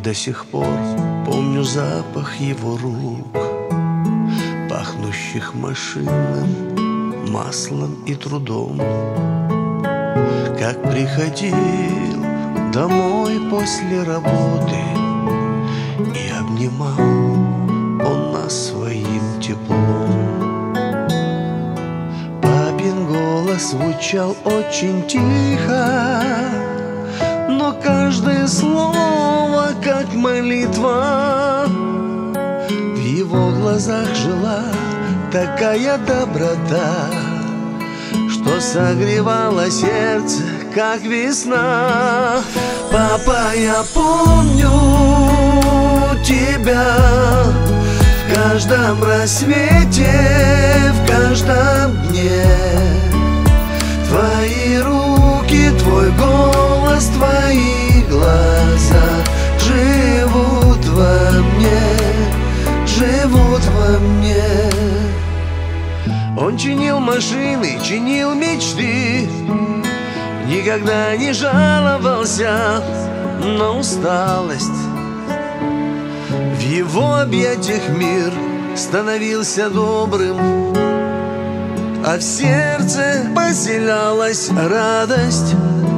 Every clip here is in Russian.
до сих пор помню запах его рук, пахнущих машинным маслом и трудом. Как приходил домой после работы и обнимал он нас своим теплом. Папин голос звучал очень тихо, но каждое слово как молитва. В его глазах жила такая доброта, что согревало сердце, как весна. Папа, я помню тебя в каждом рассвете, в каждом дне. Твои руки, твой голос, твои глаза живут во мне, живут во мне. Он чинил машины, чинил мечты, никогда не жаловался на усталость. В его объятиях мир становился добрым, а в сердце поселялась радость.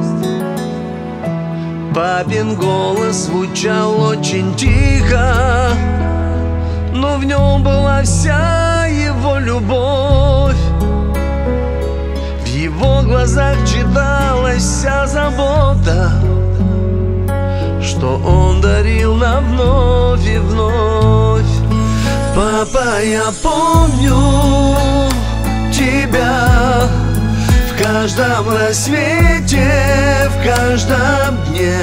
Папин голос звучал очень тихо, но в нем была вся его любовь. В его глазах читалась вся забота, что он дарил нам вновь и вновь. Папа, я помню тебя в каждом рассвете, в каждом дне.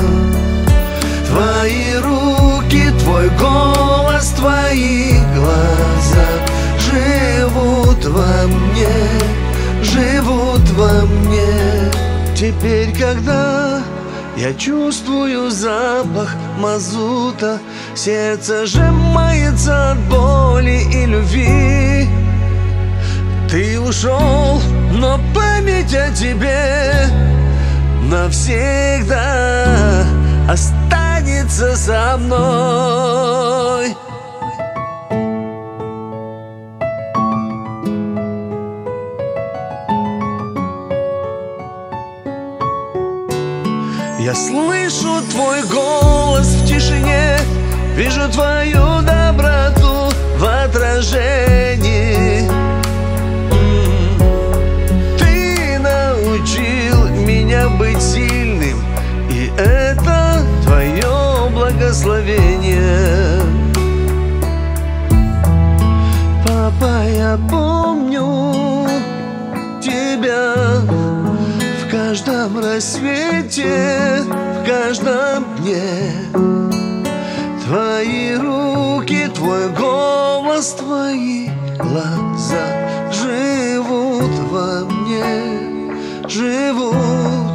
Твои руки, твой голос, твои глаза живут во мне, живут во мне. Теперь, когда я чувствую запах мазута, сердце сжимается от боли и любви. Ты ушел, но память о тебе навсегда останется со мной. Я слышу твой голос в тишине, вижу твою доброту в отражении. Ты научил меня быть сильным, и это твое благословение. Папа, я помню тебя в каждом рассвете, в каждом дне. Твои руки, твой голос, твои глаза живут во мне, живут